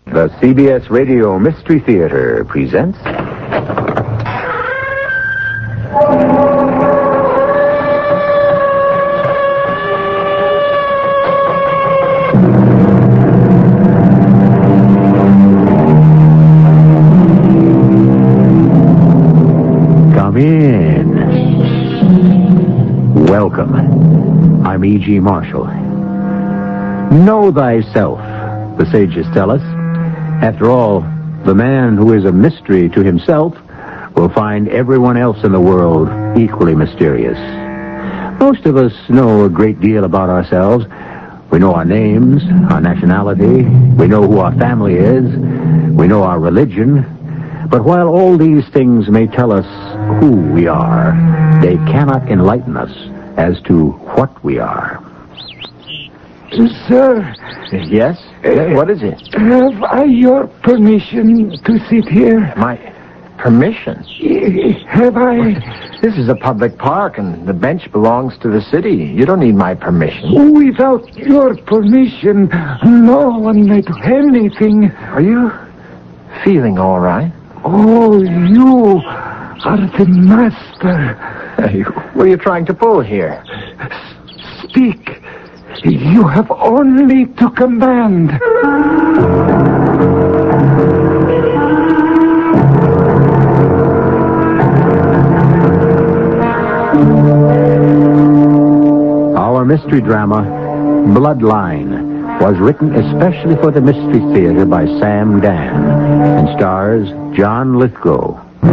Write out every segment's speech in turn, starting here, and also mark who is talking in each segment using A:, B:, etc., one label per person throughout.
A: The CBS Radio Mystery Theater presents... Come in. Welcome. I'm E.G. Marshall. Know thyself, the sages tell us. After all, the man who is a mystery to himself will find everyone else in the world equally mysterious. Most of us know a great deal about ourselves. We know our names, our nationality, we know who our family is, we know our religion. But while all these things may tell us who we are, they cannot enlighten us as to what we are.
B: Sir.
A: Yes? What is it?
B: Have I your permission to sit here?
C: My permission?
B: Have I...
C: This is a public park, and the bench belongs to the city. You don't need my permission.
B: Without your permission, no one may do anything.
C: Are you feeling all right?
B: Oh, you are the master.
C: Hey, what are you trying to pull here?
B: Speak. You have only to command.
A: Our mystery drama, Bloodline, was written especially for the Mystery Theater by Sam Dan and stars John Lithgow.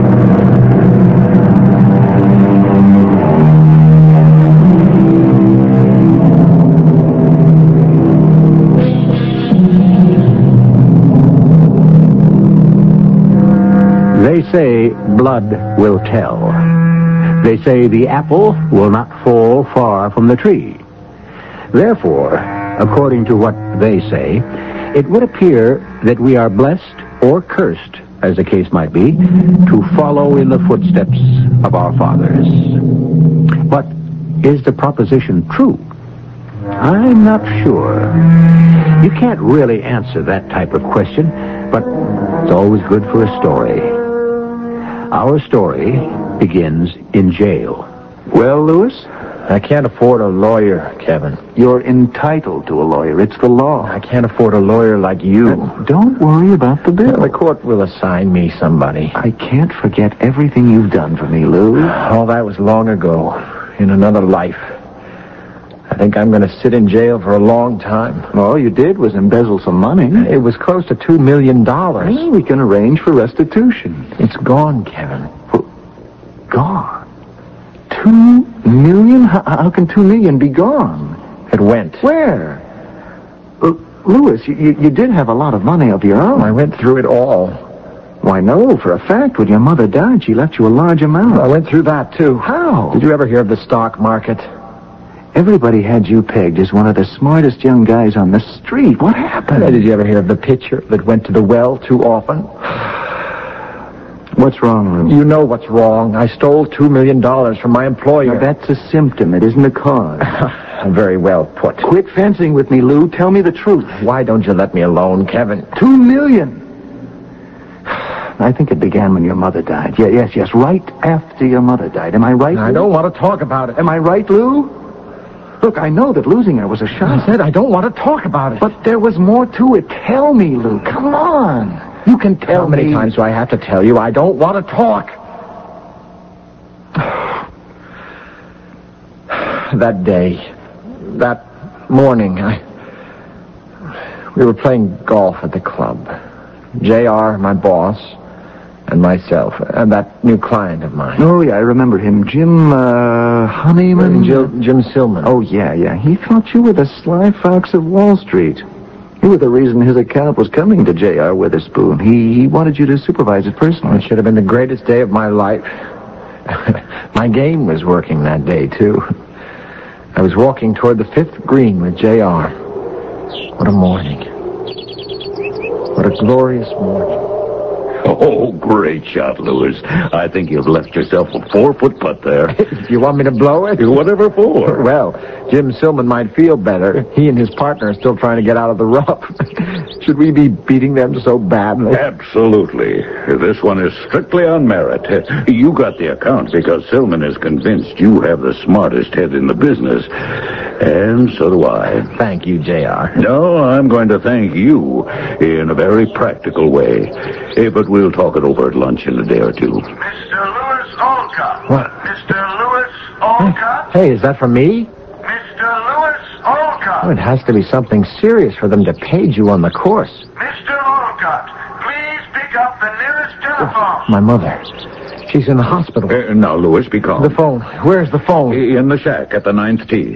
A: They say blood will tell. They say the apple will not fall far from the tree. Therefore, according to what they say, it would appear that we are blessed or cursed, as the case might be, to follow in the footsteps of our fathers. But is the proposition true? I'm not sure. You can't really answer that type of question, but it's always good for a story. Our story begins in jail.
B: Well, Lewis?
C: I can't afford a lawyer, Kevin.
B: You're entitled to a lawyer. It's the law.
C: I can't afford a lawyer like you.
B: Don't worry about the bill.
C: The court will assign me somebody.
B: I can't forget everything you've done for me, Lou.
C: All that was long ago, in another life. I think I'm going to sit in jail for a long time.
B: All you did was embezzle some money.
C: It was close to $2 million.
B: Well, we can arrange for restitution.
C: It's gone, Kevin.
B: Gone? $2 million? How can $2 million be gone?
C: It went.
B: Where? Lewis, you did have a lot of money of your own.
C: I went through it all.
B: Why, no, for a fact, when your mother died, she left you a large amount.
C: I went through that, too.
B: How?
C: Did you ever hear of the stock market?
B: Everybody had you pegged as one of the smartest young guys on the street. What happened?
C: Did you ever hear of the pitcher that went to the well too often?
B: What's wrong, Lou?
C: You know what's wrong. I stole $2 million from my employer.
B: Now, that's a symptom. It isn't a cause.
C: Very well put.
B: Quit fencing with me, Lou. Tell me the truth.
C: Why don't you let me alone, Kevin?
B: $2 million. I think it began when your mother died. Yes, right after your mother died. Am I right, Lou?
C: I don't want to talk about it.
B: Am I right, Lou? Look, I know that losing her was a shock.
C: I said I don't want to talk about it.
B: But there was more to it. Tell me, Lou. Come on. You can tell me.
C: How many times do I have to tell you I don't want to talk? That day, that morning, we were playing golf at the club. J.R., my boss, and myself, and that new client of mine.
B: Oh, yeah, I remember him. Jim, Honeyman?
C: Jim Silman.
B: Oh, yeah. He thought you were the sly fox of Wall Street. You were the reason his account was coming to J.R. Witherspoon. He wanted you to supervise it personally.
C: It should have been the greatest day of my life. My game was working that day, too. I was walking toward the 5th green with J.R. What a morning. What a glorious morning.
D: Oh, great shot, Lewis. I think you've left yourself a 4-foot putt there.
C: You want me to blow it?
D: Whatever for.
C: Well, Jim Silman might feel better. He and his partner are still trying to get out of the rough. Should we be beating them so badly?
D: Absolutely. This one is strictly on merit. You got the account because Silman is convinced you have the smartest head in the business. And so do I.
C: Thank you, J.R.
D: No, I'm going to thank you in a very practical way. But we'll talk it over at lunch in a day or two.
E: Mr. Lewis Olcott.
C: What?
E: Mr. Lewis Olcott.
C: Hey, is that for me?
E: Mr. Lewis Olcott.
C: Oh, it has to be something serious for them to page you on the course.
E: Mr. Olcott, please pick up the nearest telephone.
C: My mother. She's in the hospital.
D: Now, Lewis, be calm.
C: The phone. Where's the phone?
D: In the shack at the 9th tee.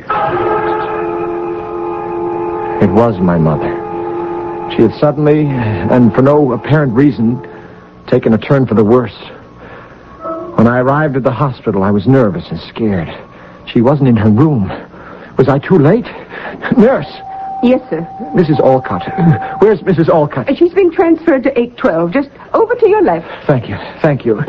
C: It was my mother. She had suddenly, and for no apparent reason, taken a turn for the worse. When I arrived at the hospital, I was nervous and scared. She wasn't in her room. Was I too late? Nurse!
F: Yes, sir.
C: Mrs. Olcott. Where's Mrs. Olcott?
F: She's been transferred to 812, just over to your left.
C: Thank you. Thank you.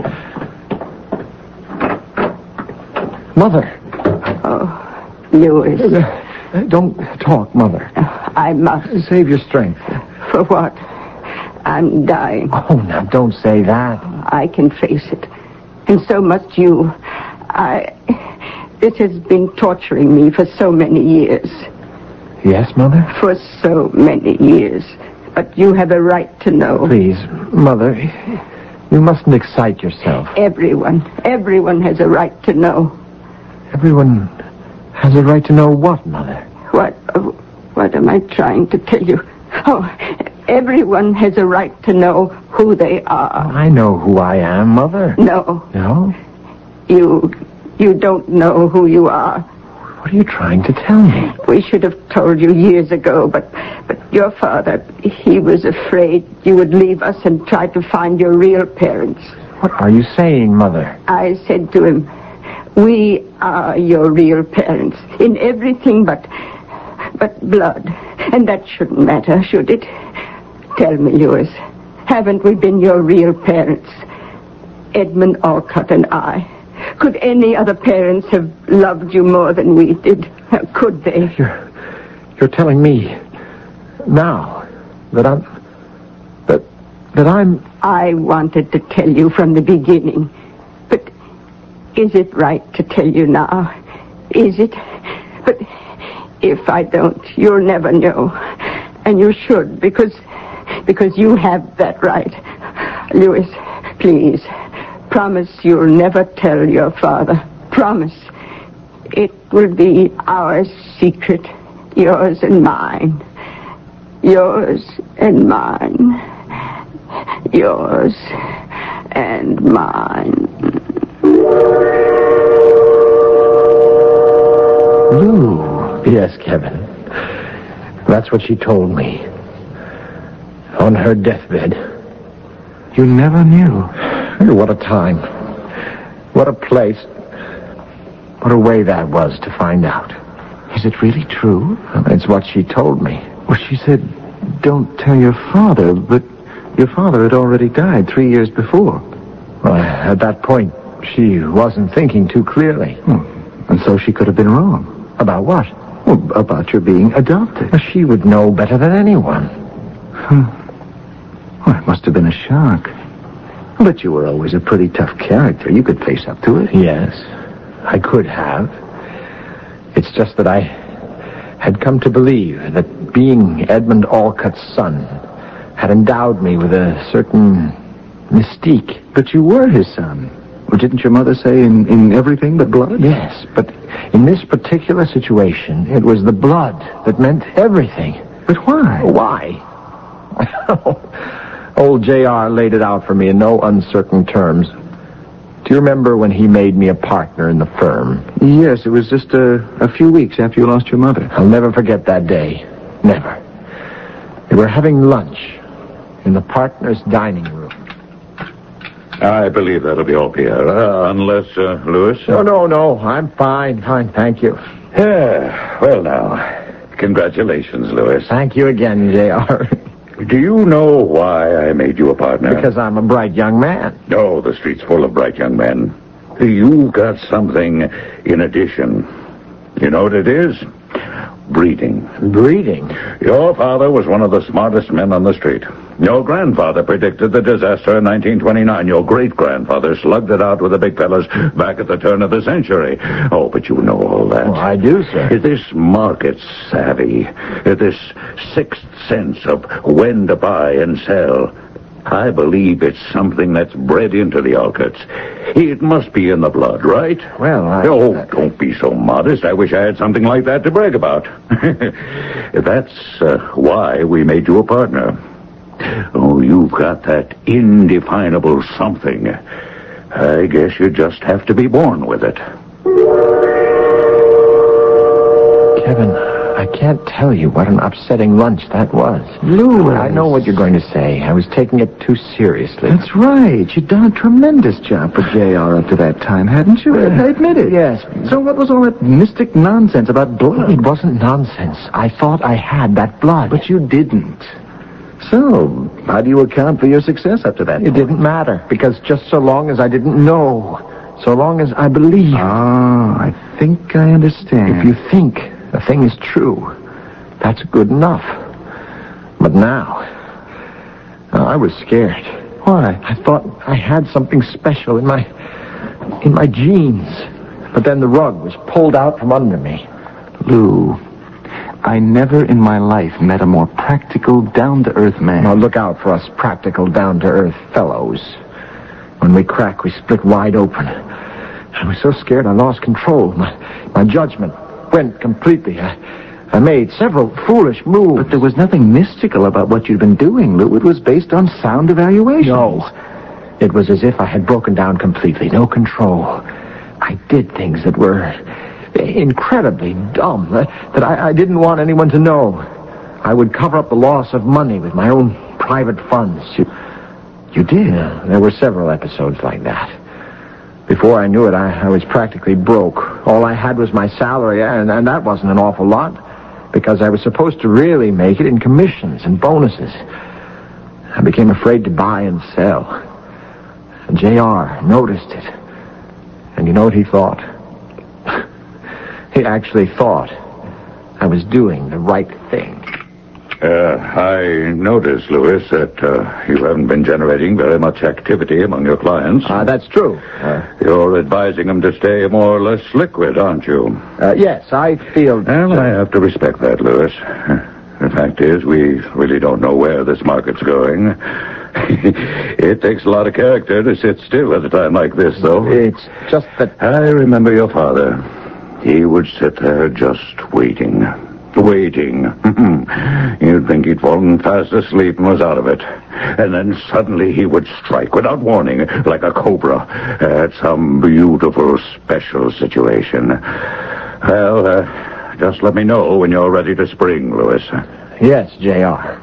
C: Mother.
F: Oh, Lewis.
C: Don't talk, Mother.
F: I must.
C: Save your strength.
F: For what? I'm dying.
C: Oh, now, don't say that.
F: I can face it. And so must you. This has been torturing me for so many years.
C: Yes, Mother?
F: For so many years. But you have a right to know.
C: Please, Mother, you mustn't excite yourself.
F: Everyone has a right to know.
C: Everyone has a right to know what, Mother?
F: What am I trying to tell you? Oh, everyone has a right to know who they are.
C: I know who I am, Mother.
F: No.
C: No?
F: You don't know who you are.
C: What are you trying to tell me?
F: We should have told you years ago, but your father, he was afraid you would leave us and try to find your real parents.
C: What are you saying, Mother?
F: I said to him, we are your real parents in everything but blood. And that shouldn't matter, should it? Tell me, Lewis, haven't we been your real parents? Edmund Olcott and I. Could any other parents have loved you more than we did? Could they?
C: You're telling me now that I'm...
F: I wanted to tell you from the beginning. But is it right to tell you now? Is it? But if I don't, you'll never know. And you should, because you have that right. Lewis, please, promise you'll never tell your father. Promise. It will be our secret, yours and mine. Yours and mine. Yours and mine.
C: Lou. Yes, Kevin. That's what she told me. On her deathbed.
B: You never knew.
C: What a time. What a place. What a way that was to find out.
B: Is it really true?
C: It's what she told me.
B: Well, she said, don't tell your father, but your father had already died 3 years before.
C: Well, at that point, she wasn't thinking too clearly.
B: And so she could have been wrong.
C: About what?
B: Well, about your being adopted.
C: She would know better than anyone.
B: Well, it must have been a shock. But you were always a pretty tough character. You could face up to it.
C: Yes, I could have. It's just that I had come to believe that being Edmund Olcott's son had endowed me with a certain mystique.
B: But you were his son. Well, didn't your mother say in everything but blood?
C: Yes, but in this particular situation, it was the blood that meant everything.
B: But why?
C: Why? Old J.R. laid it out for me in no uncertain terms. Do you remember when he made me a partner in the firm?
B: Yes, it was just a few weeks after you lost your mother.
C: I'll never forget that day. Never. We were having lunch in the partner's dining room.
D: I believe that'll be all, Pierre. Unless, Lewis?
C: No. I'm fine, thank you.
D: Yeah, well now, congratulations, Lewis.
C: Thank you again, J.R.
D: Do you know why I made you a partner?
C: Because I'm a bright young man.
D: No, the street's full of bright young men. You've got something in addition. You know what it is? breeding.
C: Breeding?
D: Your father was one of the smartest men on the street. Your grandfather predicted the disaster in 1929. Your great-grandfather slugged it out with the big fellas back at the turn of the century. Oh, but you know all that.
C: Oh, I do, sir.
D: This market savvy, this sixth sense of when to buy and sell, I believe it's something that's bred into the Alcotts. It must be in the blood, right?
C: Well,
D: Oh, don't be so modest. I wish I had something like that to brag about. That's why we made you a partner. Oh, you've got that indefinable something. I guess you just have to be born with it.
C: Kevin, I can't tell you what an upsetting lunch that was.
B: Louis.
C: I know what you're going to say. I was taking it too seriously.
B: That's right. You'd done a tremendous job for J.R. up to that time, hadn't you? I admit it.
C: Yes.
B: So what was all that mystic nonsense about blood?
C: It wasn't nonsense. I thought I had that blood.
B: But you didn't. So, how do you account for your success up to that point?
C: It didn't matter, because just so long as I didn't know, so long as I believed.
B: Ah, I think I understand.
C: If you think the thing is true, that's good enough. But now, I was scared.
B: Why?
C: I thought I had something special in my genes. But then the rug was pulled out from under me.
B: Lou, I never in my life met a more practical, down-to-earth man.
C: Now look out for us practical, down-to-earth fellows. When we crack, we split wide open. I was so scared I lost control. My judgment went completely. I made several foolish moves.
B: But there was nothing mystical about what you'd been doing, Lou. It was based on sound evaluation.
C: No. It was as if I had broken down completely. No control. I did things that were incredibly dumb, that I didn't want anyone to know. I would cover up the loss of money with my own private funds.
B: You did?
C: Yeah, there were several episodes like that. Before I knew it, I was practically broke. All I had was my salary, and that wasn't an awful lot, because I was supposed to really make it in commissions and bonuses. I became afraid to buy and sell. And J.R. noticed it. And you know what he thought? He actually thought I was doing the right thing.
D: I noticed, Louis, that you haven't been generating very much activity among your clients.
C: That's true.
D: You're advising them to stay more or less liquid, aren't you?
C: Yes, I feel...
D: Well, I have to respect that, Louis. The fact is, we really don't know where this market's going. It takes a lot of character to sit still at a time like this, though.
C: It's just that...
D: I remember your father. He would sit there just waiting. You'd think he'd fallen fast asleep and was out of it. And then suddenly he would strike without warning, like a cobra, at some beautiful special situation. Well, just let me know when you're ready to spring, Louis.
C: Yes, J.R.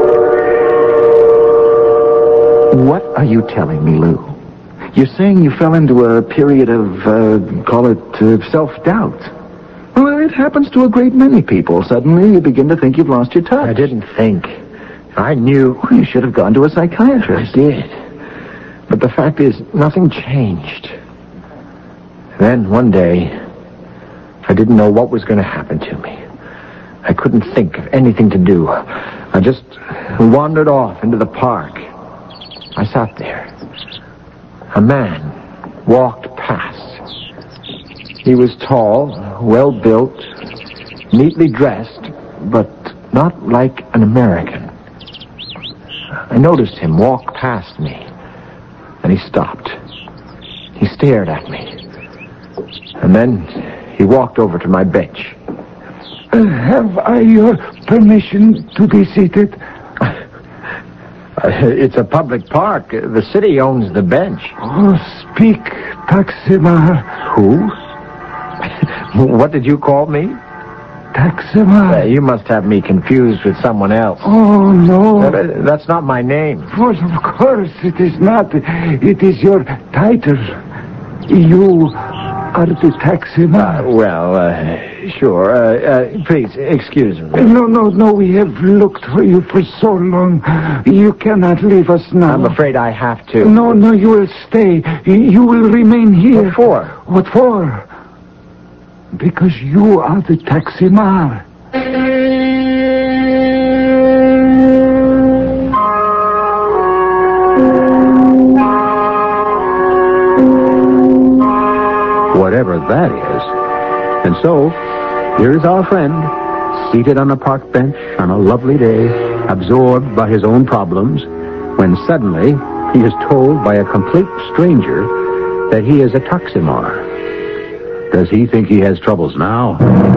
B: What are you telling me, Lou? You're saying you fell into a period of, call it, self-doubt. Well, it happens to a great many people. Suddenly you begin to think you've lost your touch.
C: I didn't think. I knew.
B: You should have gone to a psychiatrist.
C: I did. But the fact is, nothing changed. Then, one day, I didn't know what was going to happen to me. I couldn't think of anything to do. I just wandered off into the park. I sat there. A man walked past. He was tall, well-built, neatly dressed, but not like an American. I noticed him walk past me, and he stopped. He stared at me. And then he walked over to my bench.
G: Have I your permission to be seated?
C: It's a public park. The city owns the bench.
G: Oh, speak, Taximar.
C: Who? What did you call me?
G: Taximar.
C: You must have me confused with someone else.
G: Oh, no.
C: That's not my name.
G: Well, of course it is not. It is your title. You are the Taximar.
C: Sure. Please, excuse me.
G: No. We have looked for you for so long. You cannot leave us now.
C: I'm afraid I have to.
G: No, you will stay. You will remain here.
C: What for?
G: What for? Because you are the Taximar.
A: Whatever that is. And so, here's our friend, seated on a park bench on a lovely day, absorbed by his own problems, when suddenly he is told by a complete stranger that he is a Taximar. Does he think he has troubles now?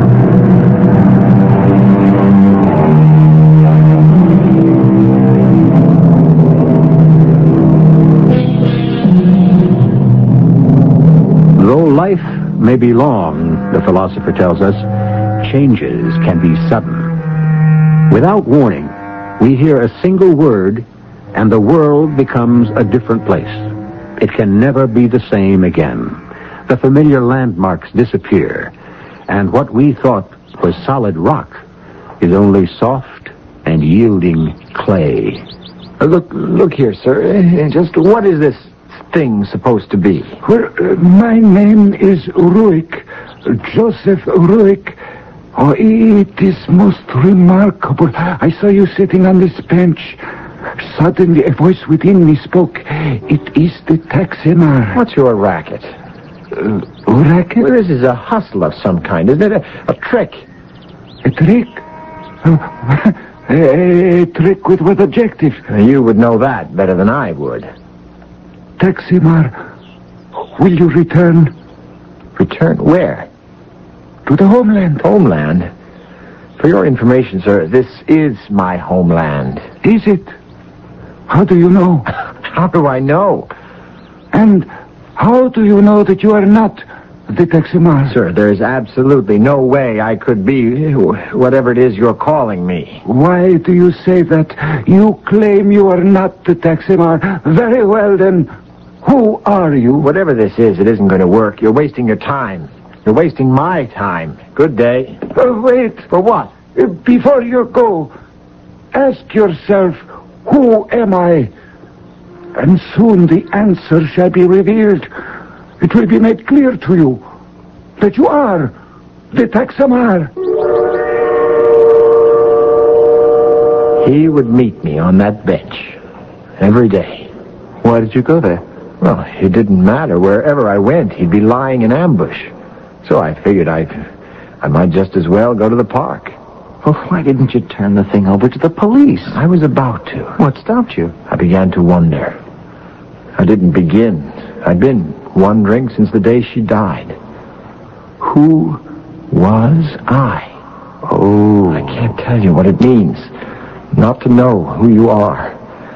A: Though life may be long, the philosopher tells us, changes can be sudden. Without warning, we hear a single word and the world becomes a different place. It can never be the same again. The familiar landmarks disappear, and what we thought was solid rock is only soft and yielding clay.
C: Look here, sir. Just what is this thing supposed to be?
G: Well, my name is Ruick, Joseph Ruick. Oh, it is most remarkable. I saw you sitting on this bench. Suddenly, a voice within me spoke. It is the Taximar.
C: What's your racket?
G: Racket?
C: Well, this is a hustle of some kind, isn't it? A trick.
G: A trick? A trick with what objective?
C: You would know that better than I would.
G: Taximar, will you return?
C: Return? Where?
G: To the homeland.
C: Homeland? For your information, sir, this is my homeland.
G: Is it? How do you know?
C: How do I know?
G: And how do you know that you are not the Taximar?
C: Sir, there is absolutely no way I could be whatever it is you're calling me.
G: Why do you say that? You claim you are not the Taximar. Very well, then, who are you?
C: Whatever this is, it isn't going to work. You're wasting your time. You're wasting my time. Good day.
G: Wait.
C: For what?
G: Before you go, ask yourself, who am I? And soon the answer shall be revealed. It will be made clear to you that you are the Taximar.
C: He would meet me on that bench every day.
B: Why did you go there?
C: Well, it didn't matter. Wherever I went, he'd be lying in ambush. So I figured I might just as well go to the park.
B: Well, why didn't you turn the thing over to the police?
C: I was about to.
B: What stopped you?
C: I began to wonder. I didn't begin. I'd been wondering since the day she died. Who was I?
B: Oh.
C: I can't tell you what it means not to know who you are.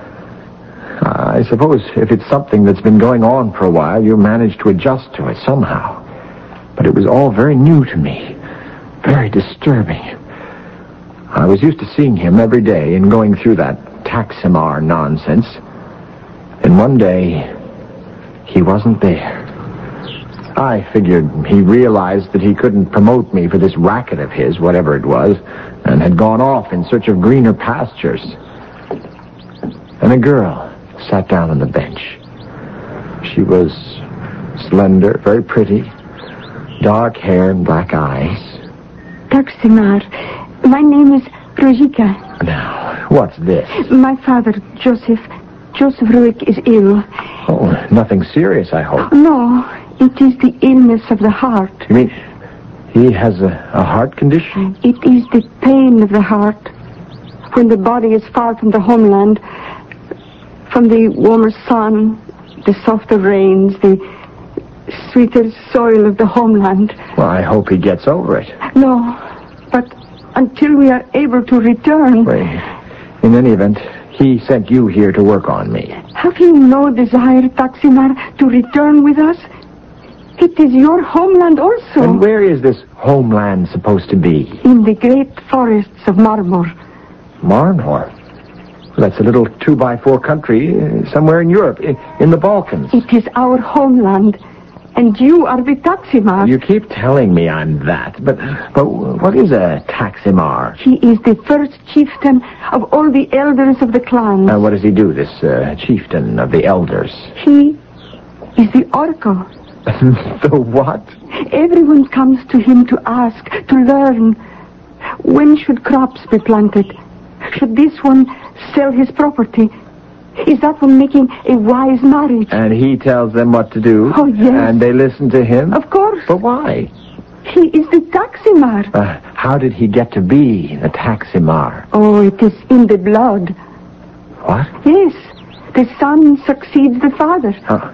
C: I suppose if it's something that's been going on for a while, you manage to adjust to it somehow. But it was all very new to me, very disturbing. I was used to seeing him every day and going through that Taximar nonsense. And one day, he wasn't there. I figured he realized that he couldn't promote me for this racket of his, whatever it was, and had gone off in search of greener pastures. And a girl sat down on the bench. She was slender, very pretty, dark hair and black eyes.
F: Taximar, my name is Rojika.
C: Now, what's this?
F: My father, Joseph Ruick, is ill.
C: Oh, nothing serious, I hope.
F: No, it is the illness of the heart.
C: You mean he has a heart condition?
F: It is the pain of the heart. When the body is far from the homeland, from the warmer sun, the softer rains, the sweeter soil of the homeland.
C: Well, I hope he gets over it.
F: No, but until we are able to return...
C: Wait. In any event, he sent you here to work on me.
F: Have you no desire, Taximar, to return with us? It is your homeland also.
C: And where is this homeland supposed to be?
F: In the great forests of Marmor.
C: Marmor? Well, that's a little 2x4 country somewhere in Europe, in the Balkans.
F: It is our homeland, and you are the Taximar.
C: You keep telling me I'm that, but what is a Taximar?
F: He is the first chieftain of all the elders of the clan.
C: What does he do, this chieftain of the elders?
F: He is the oracle.
C: The what?
F: Everyone comes to him to ask, to learn. When should crops be planted? Should this one sell his property? Is that one making a wise marriage?
C: And he tells them what to do?
F: Oh, yes.
C: And they listen to him?
F: Of course.
C: But why?
F: He is the Taximar.
C: How did he get to be the Taximar?
F: Oh, it is in the blood.
C: What?
F: Yes. The son succeeds the father.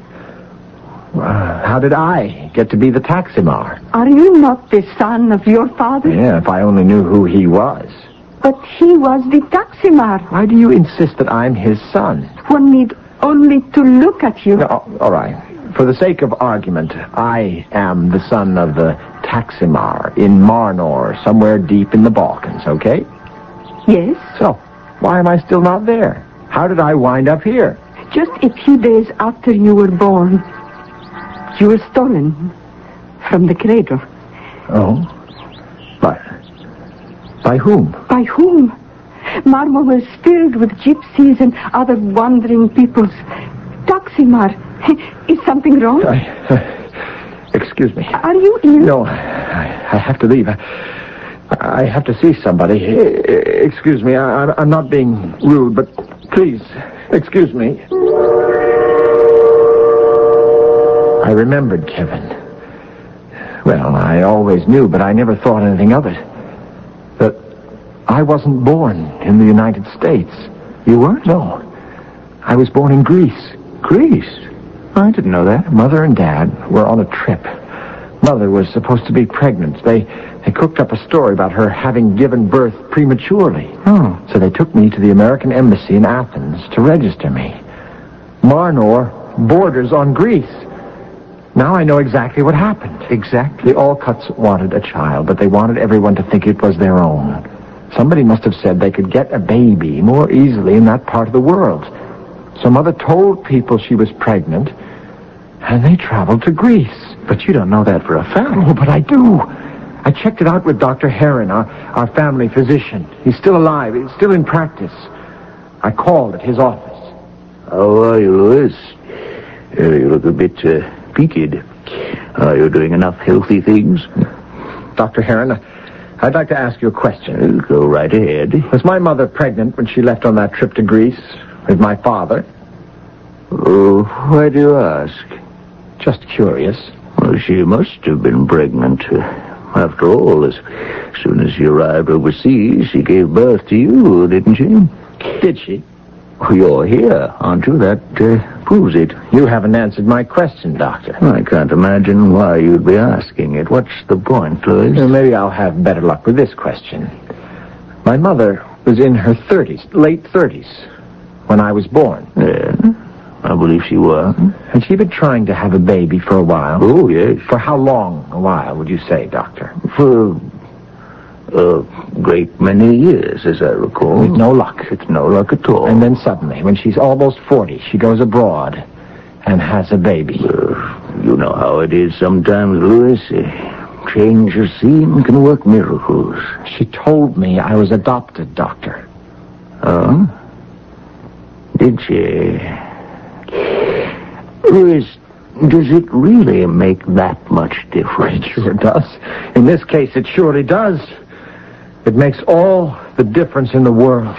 C: How did I get to be the Taximar?
F: Are you not the son of your father?
C: Yeah, if I only knew who he was.
F: But he was the Taximar.
C: Why do you insist that I'm his son?
F: One need only to look at you.
C: No, all right. For the sake of argument, I am the son of the Taximar in Marnor, somewhere deep in the Balkans, okay?
F: Yes.
C: So, why am I still not there? How did I wind up here?
F: Just a few days after you were born, you were stolen from the cradle.
C: Oh? By whom?
F: By whom? Marmor was filled with gypsies and other wandering peoples. Taximar, is something wrong?
C: Excuse me.
F: Are you ill?
C: No, I have to leave. I have to see somebody. Excuse me, I'm not being rude, but please, excuse me. I remembered Kevin. Well, I always knew, but I never thought anything of it. That I wasn't born in the United States.
B: You weren't?
C: No. I was born in Greece.
B: Greece? I didn't know that.
C: Mother and Dad were on a trip. Mother was supposed to be pregnant. They cooked up a story about her having given birth prematurely.
B: Oh.
C: So they took me to the American Embassy in Athens to register me. Marnor borders on Greece. Now I know exactly what happened.
B: Exactly?
C: The Alcuts wanted a child, but they wanted everyone to think it was their own. Somebody must have said they could get a baby more easily in that part of the world. So Mother told people she was pregnant, and they traveled to Greece.
B: But you don't know that for a fact.
C: Oh, but I do. I checked it out with Dr. Heron, our family physician. He's still alive. He's still in practice. I called at his office.
D: How are you, Louis? You look a bit peaked. Are you doing enough healthy things?
C: Dr. Heron, I'd like to ask you a question.
D: Go right ahead.
C: Was my mother pregnant when she left on that trip to Greece with my father?
D: Oh, why do you ask?
C: Just curious.
D: Well, she must have been pregnant. After all, as soon as she arrived overseas, she gave birth to you, didn't she?
C: Did she?
D: Well, you're here, aren't you? That proves it.
C: You haven't answered my question, Doctor.
D: I can't imagine why you'd be asking it. What's the point, Louis?
C: Well, maybe I'll have better luck with this question. My mother was in her 30s, late 30s, when I was born.
D: Yeah, I believe she was.
C: Had she been trying to have a baby for a while?
D: Oh, yes.
C: For how long a while, would you say, Doctor?
D: For a great many years, as I recall.
C: With no luck.
D: It's no luck at all.
C: And then suddenly, when she's almost 40, she goes abroad and has a baby.
D: You know how it is sometimes, Louis. Change of scene can work miracles.
C: She told me I was adopted, Doctor.
D: Oh? Did she? Louis, does it really make that much difference?
C: It sure does. In this case, it surely does. It makes all the difference in the world.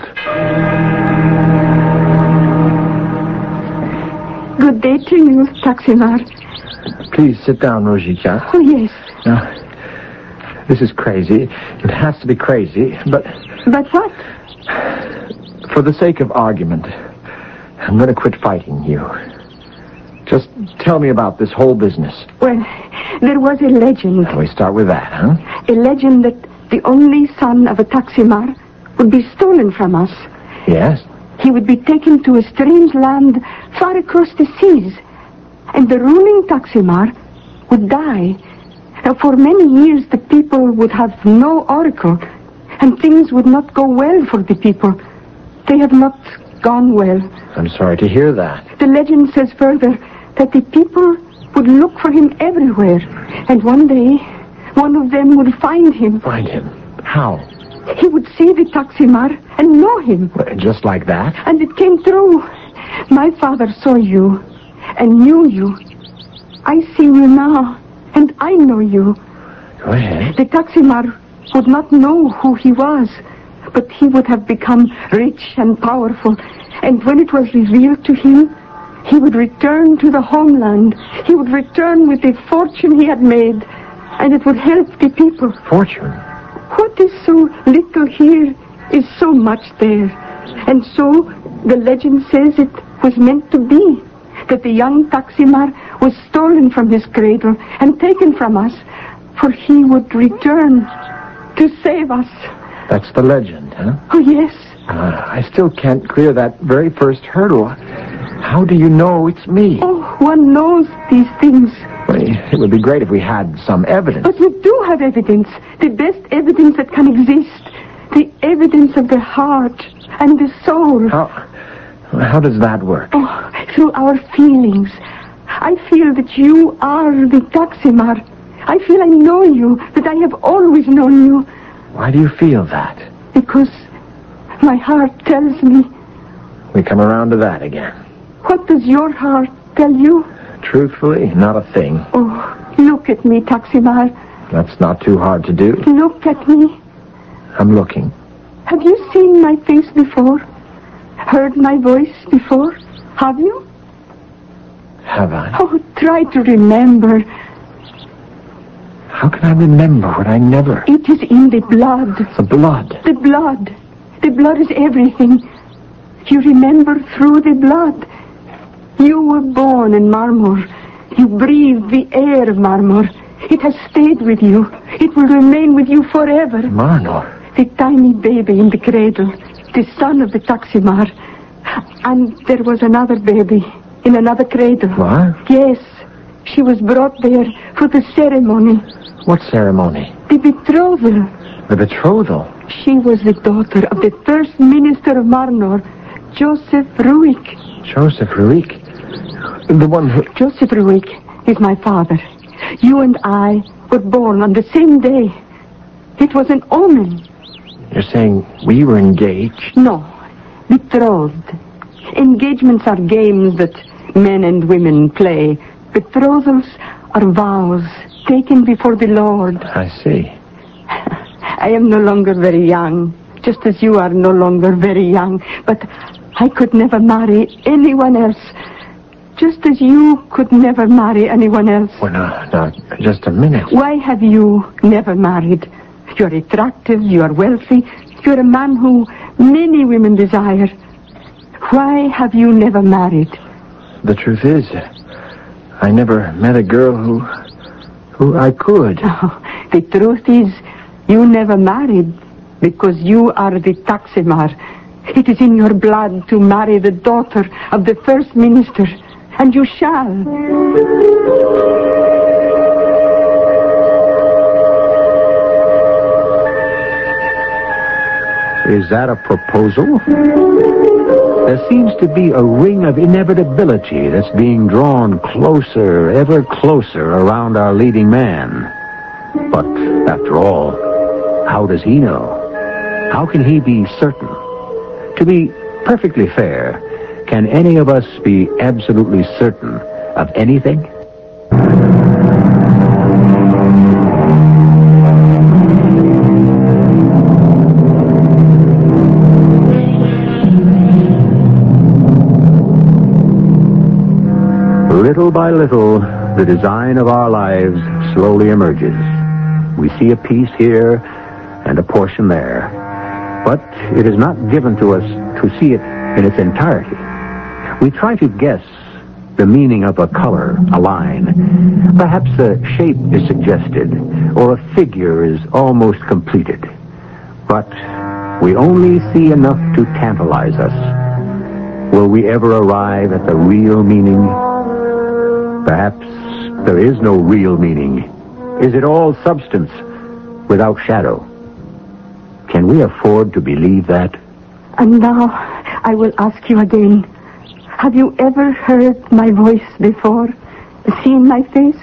F: Good day to you, Taximar.
C: Please sit down, Rosita.
F: Oh, yes.
C: Now, this is crazy. It has to be crazy, but...
F: But what?
C: For the sake of argument, I'm going to quit fighting you. Just tell me about this whole business.
F: Well, there was a legend.
C: We start with that, huh?
F: A legend that the only son of a Taximar would be stolen from us.
C: Yes?
F: He would be taken to a strange land far across the seas. And the ruling Taximar would die. Now, for many years, the people would have no oracle. And things would not go well for the people. They have not gone well.
C: I'm sorry to hear that.
F: The legend says further that the people would look for him everywhere. And one day, one of them would find him.
C: Find him? How?
F: He would see the Taximar and know him.
C: Just like that?
F: And it came true. My father saw you and knew you. I see you now, and I know you.
C: Go ahead.
F: The Taximar would not know who he was, but he would have become rich and powerful. And when it was revealed to him, he would return to the homeland. He would return with the fortune he had made, and it would help the people.
C: Fortune?
F: What is so little here is so much there. And so the legend says it was meant to be, that the young Taksimar was stolen from his cradle and taken from us, for he would return to save us.
C: That's the legend, huh?
F: Oh, yes.
C: I still can't clear that very first hurdle. How do you know it's me?
F: Oh, one knows these things.
C: Well, it would be great if we had some evidence.
F: But you do have evidence. The best evidence that can exist. The evidence of the heart and the soul.
C: How does that work?
F: Oh, through our feelings. I feel that you are the Taksimar. I feel I know you, that I have always known you.
C: Why do you feel that?
F: Because my heart tells me.
C: We come around to that again.
F: What does your heart tell you?
C: Truthfully, not a thing.
F: Oh, look at me, Taksimar.
C: That's not too hard to do.
F: Look at me.
C: I'm looking.
F: Have you seen my face before? Heard my voice before? Have you?
C: Have I?
F: Oh, try to remember.
C: How can I remember what I never...
F: It is in the blood.
C: The blood?
F: The blood. The blood is everything. You remember through the blood. You were born in Marmor. You breathed the air of Marmor. It has stayed with you. It will remain with you forever.
C: Marmor?
F: The tiny baby in the cradle. The son of the Taksimar. And there was another baby in another cradle.
C: What?
F: Yes. She was brought there for the ceremony.
C: What ceremony?
F: The betrothal.
C: The betrothal?
F: She was the daughter of the first minister of Marnor, Joseph Ruik.
C: Joseph Ruik? The one who...
F: Joseph Ruik is my father. You and I were born on the same day. It was an omen.
C: You're saying we were engaged?
F: No, betrothed. Engagements are games that men and women play. Betrothals are vows taken before the Lord.
C: I see.
F: I am no longer very young, just as you are no longer very young. But I could never marry anyone else, just as you could never marry anyone else.
C: Well, no, just a minute.
F: Why have you never married? You're attractive, you are wealthy, you're a man who many women desire. Why have you never married?
C: The truth is, I never met a girl who I could.
F: Oh, the truth is, you never married because you are the Taksimar. It is in your blood to marry the daughter of the first minister, and you shall.
A: Is that a proposal? There seems to be a ring of inevitability that's being drawn closer, ever closer around our leading man. But, after all, how does he know? How can he be certain? To be perfectly fair, can any of us be absolutely certain of anything? Little by little, the design of our lives slowly emerges. We see a piece here and a portion there. But it is not given to us to see it in its entirety. We try to guess the meaning of a color, a line. Perhaps a shape is suggested, or a figure is almost completed. But we only see enough to tantalize us. Will we ever arrive at the real meaning? Perhaps there is no real meaning. Is it all substance without shadow? Can we afford to believe that?
F: And now I will ask you again. Have you ever heard my voice before? Seen my face?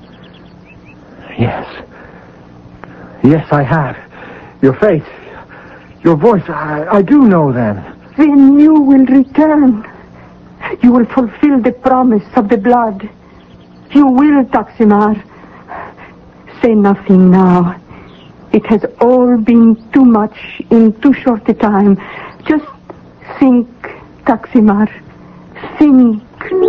C: Yes. Yes, I have. Your face. Your voice. I do know then.
F: Then you will return. You will fulfill the promise of the blood. You will, Taksimar. Say nothing now. It has all been too much in too short a time. Just think, Taksimar. Think.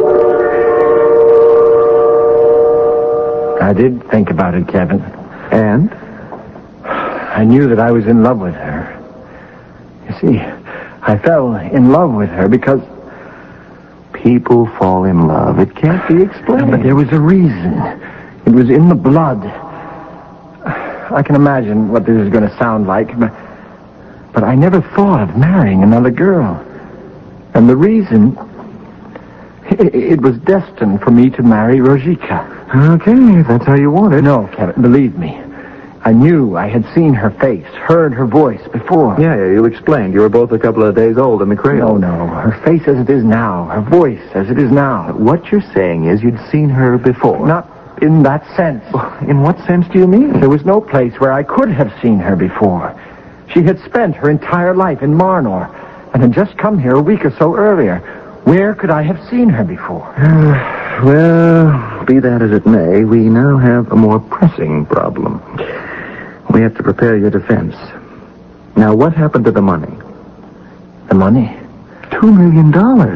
C: I did think about it, Kevin.
B: And?
C: I knew that I was in love with her. You see, I fell in love with her because...
B: People fall in love. It can't be explained.
C: But there was a reason. It was in the blood. I can imagine what this is going to sound like, but I never thought of marrying another girl. And the reason... It was destined for me to marry Rojika.
B: Okay, if that's how you want it.
C: No, Kevin, believe me. I knew I had seen her face, heard her voice before.
B: Yeah, you explained. You were both a couple of days old in the cradle.
C: No. Her face as it is now. Her voice as it is now.
B: What you're saying is you'd seen her before.
C: Not in that sense.
B: In what sense do you mean?
C: There was no place where I could have seen her before. She had spent her entire life in Marnor and had just come here a week or so earlier. Where could I have seen her before?
B: Well, be that as it may, we now have a more pressing problem. We have to prepare your defense. Now, what happened to the money?
C: The money?
B: $2 million.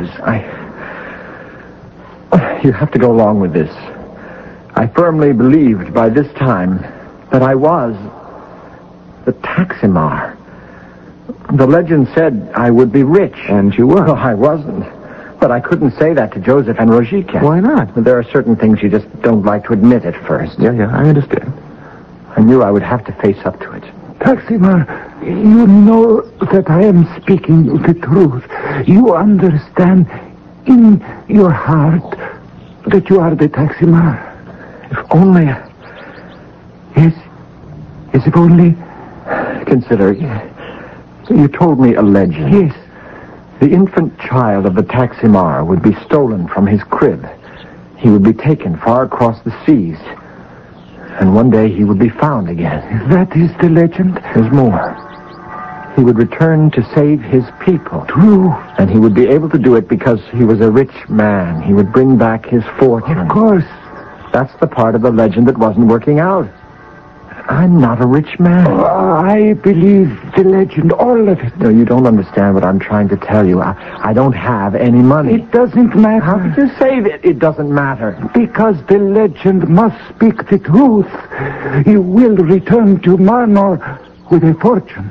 C: You have to go along with this. I firmly believed by this time that I was the Taksimar. The legend said I would be rich.
B: And you were.
C: No, I wasn't. But I couldn't say that to Joseph and Rojika.
B: Why not?
C: There are certain things you just don't like to admit at first.
B: Yeah, I understand.
C: I knew I would have to face up to it.
G: Taksimar, you know that I am speaking the truth. You understand in your heart that you are the Taksimar.
C: If only...
G: Yes? Yes, if only...
C: Consider, you told me a legend.
G: Yes.
C: The infant child of the Taksimar would be stolen from his crib. He would be taken far across the seas. And one day he would be found again.
G: That is the legend?
C: There's more. He would return to save his people.
G: True.
C: And he would be able to do it because he was a rich man. He would bring back his fortune.
G: Of course.
C: That's the part of the legend that wasn't working out. I'm not a rich man.
G: I believe the legend, all of it.
C: No, you don't understand what I'm trying to tell you. I don't have any money.
G: It doesn't matter.
C: How could you say that it doesn't matter?
G: Because the legend must speak the truth. You will return to Marnor with a fortune.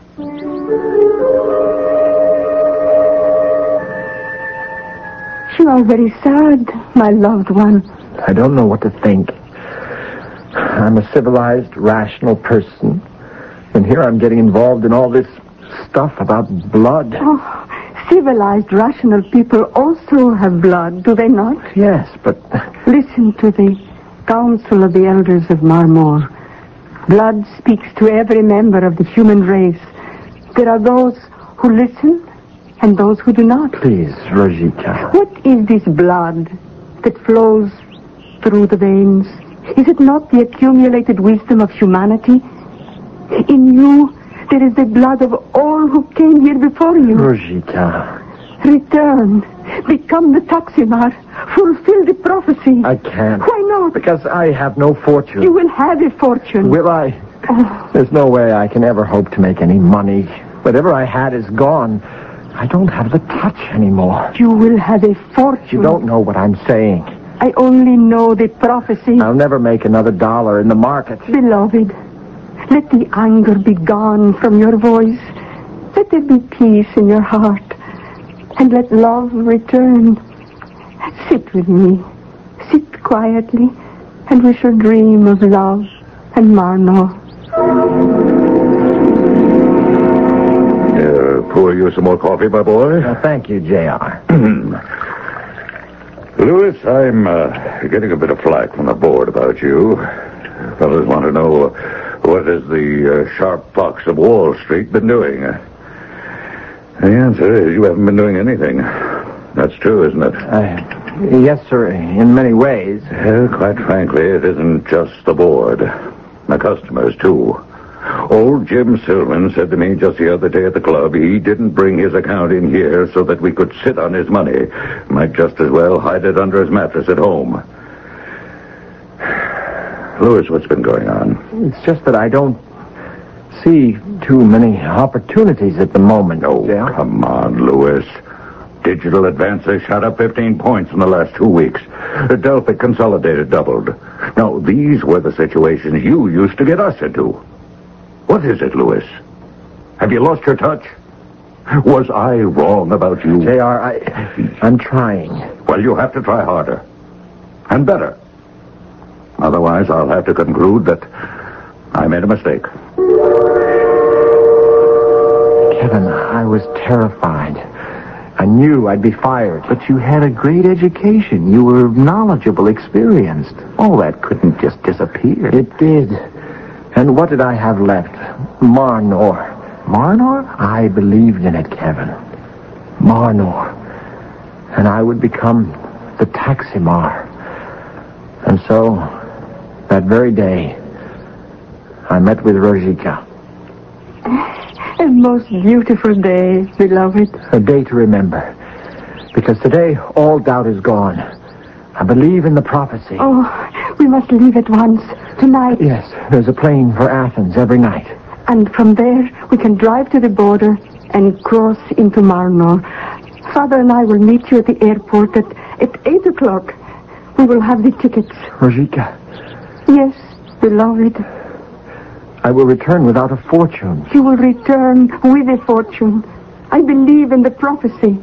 F: You are very sad, my loved one.
C: I don't know what to think. I'm a civilized, rational person. And here I'm getting involved in all this stuff about blood.
F: Oh, civilized, rational people also have blood, do they not?
C: Yes, but...
F: Listen to the Council of the Elders of Marmor. Blood speaks to every member of the human race. There are those who listen and those who do not.
C: Please, Rojika.
F: What is this blood that flows through the veins? Is it not the accumulated wisdom of humanity? In you, there is the blood of all who came here before you.
C: Rojika.
F: Return. Become the Taksimar. Fulfill the prophecy.
C: I can't.
F: Why not?
C: Because I have no fortune.
F: You will have a fortune.
C: Will I?
F: Oh.
C: There's no way I can ever hope to make any money. Whatever I had is gone. I don't have the touch anymore.
F: You will have a fortune.
C: You don't know what I'm saying.
F: I only know the prophecy.
C: I'll never make another dollar in the market.
F: Beloved, let the anger be gone from your voice. Let there be peace in your heart. And let love return. Sit with me. Sit quietly, and we shall dream of love and Marnor.
D: Pour you some more coffee, my boy?
C: Thank you, J.R.
D: Louis, I'm getting a bit of flack from the board about you. Fellas want to know what has the sharp fox of Wall Street been doing. The answer is you haven't been doing anything. That's true, isn't it?
C: Yes, sir, in many ways.
D: Quite frankly, it isn't just the board. The customers, too. Old Jim Silverman said to me just the other day at the club he didn't bring his account in here so that we could sit on his money. Might just as well hide it under his mattress at home. Louis, what's been going on?
C: It's just that I don't see too many opportunities at the moment.
D: Oh,
C: JR.
D: come on, Lewis. Digital advances shot up 15 points in the last 2 weeks. Delphic Consolidated doubled. Now, these were the situations you used to get us into. What is it, Lewis? Have you lost your touch? Was I wrong about you?
C: JR, I'm trying.
D: Well, you have to try harder. And better. Otherwise, I'll have to conclude that I made a mistake.
C: Kevin, I was terrified. I knew I'd be fired.
B: But you had a great education. You were knowledgeable, experienced. All that couldn't just disappear.
C: It did. And what did I have left? Marnor.
B: Marnor?
C: I believed in it, Kevin. Marnor. And I would become the Taximar. And so, that very day, I met with Rojika.
F: A most beautiful day, beloved.
C: A day to remember. Because today, all doubt is gone. I believe in the prophecy.
F: Oh, we must leave at once. Tonight.
C: Yes, there's a plane for Athens every night.
F: And from there, we can drive to the border and cross into Marnor. Father and I will meet you at the airport at 8 o'clock. We will have the tickets.
C: Rojika,
F: Yes, beloved.
C: I will return without a fortune.
F: You will return with a fortune. I believe in the prophecy.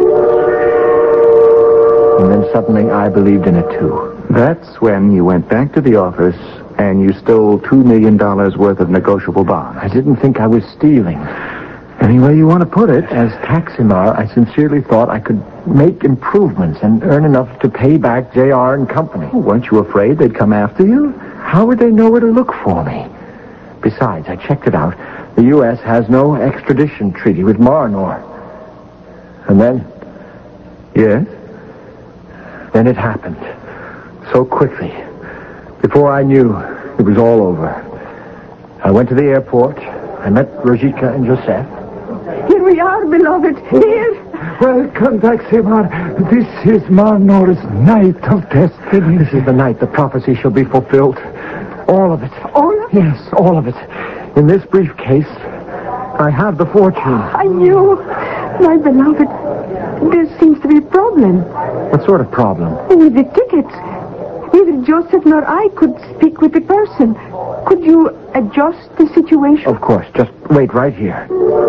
C: And then suddenly I believed in it too.
B: That's when you went back to the office and you stole $2 million worth of negotiable bonds.
C: I didn't think I was stealing.
B: Any way you want to put it.
C: As Taximar, I sincerely thought I could make improvements and earn enough to pay back JR and company.
B: Weren't you afraid they'd come after you?
C: How would they know where to look for me? Besides, I checked it out. The U.S. has no extradition treaty with Marnor. And then?
B: Yes?
C: Then it happened. So quickly. Before I knew, it was all over. I went to the airport. I met Rojika and Joseph.
F: Here we are, beloved. Here.
G: Welcome, Taximar. This is Marnor's night of destiny.
C: This is the night the prophecy shall be fulfilled. All of it.
F: All of it?
C: Yes, all of it. In this briefcase, I have the fortune.
F: I knew. My beloved, there seems to be a problem.
C: What sort of problem?
F: With the tickets. Neither Joseph nor I could speak with the person. Could you adjust the situation?
C: Of course. Just wait right here.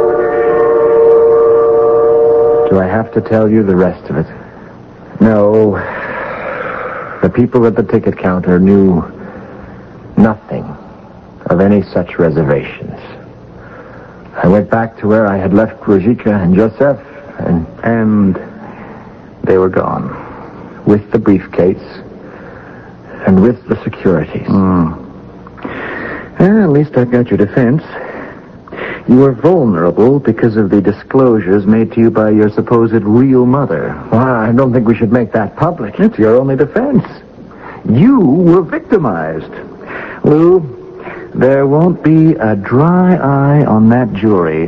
C: Do I have to tell you the rest of it? No. The people at the ticket counter knew nothing of any such reservations. I went back to where I had left Rojika and Joseph,
B: And they were gone.
C: with the briefcase and with the securities.
B: Well, at least I've got your defense. You were vulnerable because of the disclosures made to you by your supposed real mother.
C: Well, I don't think we should make that public.
B: It's your only defense. You were victimized. Lou, there won't be a dry eye on that jury.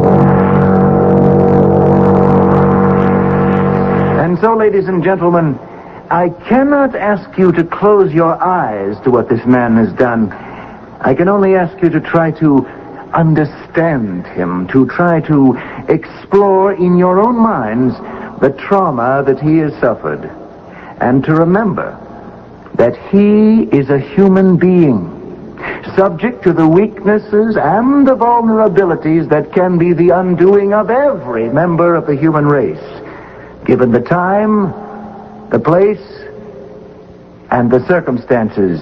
B: And so, ladies and gentlemen, I cannot ask you to close your eyes to what this man has done. I can only ask you to try to understand him, to try to explore in your own minds the trauma that he has suffered, and to remember that he is a human being, subject to the weaknesses and the vulnerabilities that can be the undoing of every member of the human race, given the time, the place, and the circumstances.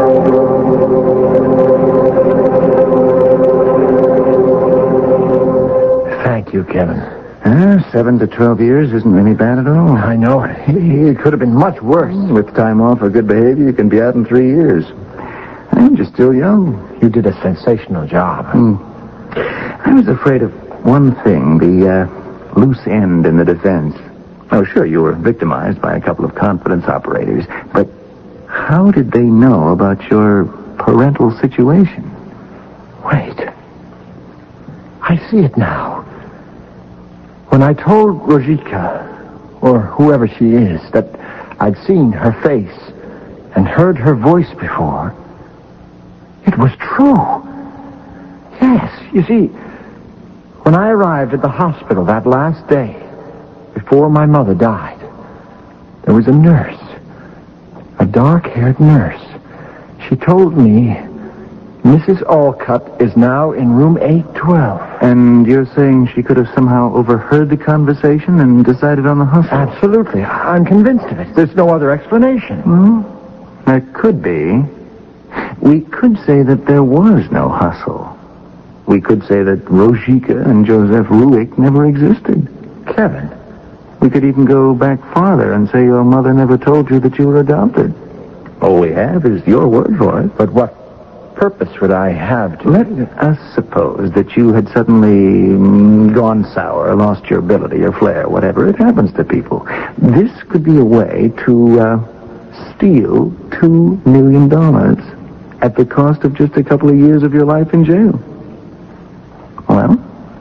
C: Thank you, Kevin.
B: 7 to 12 years isn't really bad at all.
C: I know. It could have been much worse.
B: With time off for good behavior, you can be out in 3 years. And you're still young.
C: You did a sensational job.
B: I was afraid of one thing, the loose end in the defense. Oh, sure, you were victimized by a couple of confidence operators, but how did they know about your parental situation?
C: Wait. I see it now. When I told Rojika, or whoever she is, that I'd seen her face and heard her voice before, it was true. Yes. You see, when I arrived at the hospital that last day, before my mother died, there was a nurse, a dark-haired nurse. She told me Mrs. Alcott is now in room 812.
B: And you're saying she could have somehow overheard the conversation and decided on the hustle?
C: Absolutely. I'm convinced of it. There's no other explanation.
B: Well, there could be. We could say that there was no hustle. We could say that Rosika and Joseph Ruick never existed.
C: Kevin.
B: We could even go back farther and say your mother never told you that you were adopted. All we have is your word for it.
C: But what purpose would I have to...
B: Let us suppose that you had suddenly gone sour, lost your ability, your flair, whatever. It happens to people. This could be a way to steal $2 million at the cost of just a couple of years of your life in jail. Well,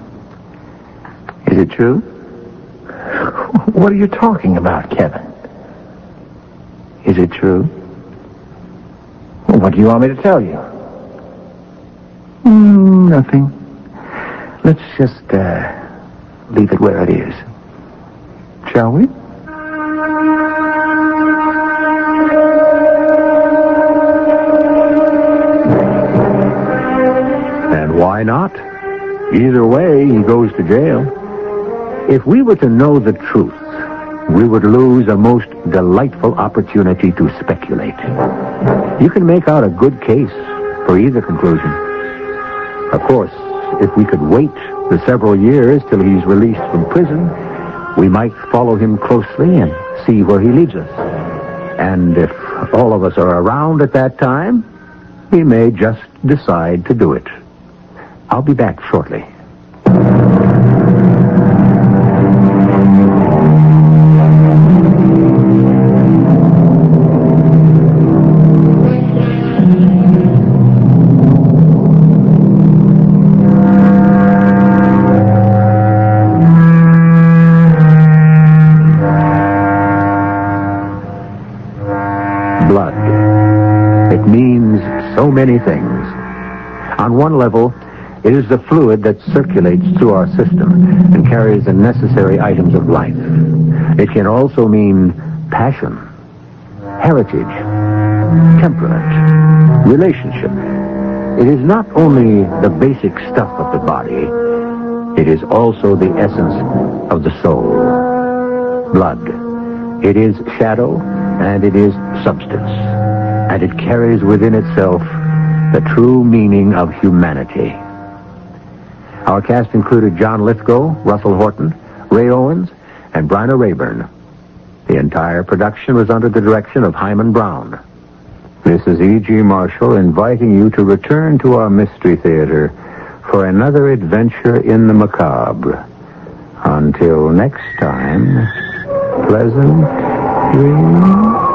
B: is it true?
C: What are you talking about, Kevin?
B: Is it true?
C: Well, what do you want me to tell you?
B: Nothing. Let's just leave it where it is. Shall we?
A: And why not? Either way, he goes to jail. If we were to know the truth, we would lose a most delightful opportunity to speculate. You can make out a good case for either conclusion. Of course, if we could wait the several years till he's released from prison, we might follow him closely and see where he leads us. And if all of us are around at that time, we may just decide to do it. I'll be back shortly. Blood. It means so many things. On one level, it is the fluid that circulates through our system and carries the necessary items of life. It can also mean passion, heritage, temperament, relationship. It is not only the basic stuff of the body, it is also the essence of the soul. Blood. It is shadow and it is substance. And it carries within itself the true meaning of humanity. Our cast included John Lithgow, Russell Horton, Ray Owens, and Bryna Rayburn. The entire production was under the direction of Hyman Brown. This is E.G. Marshall inviting you to return to our Mystery Theater for another adventure in the macabre. Until next time, pleasant dreams.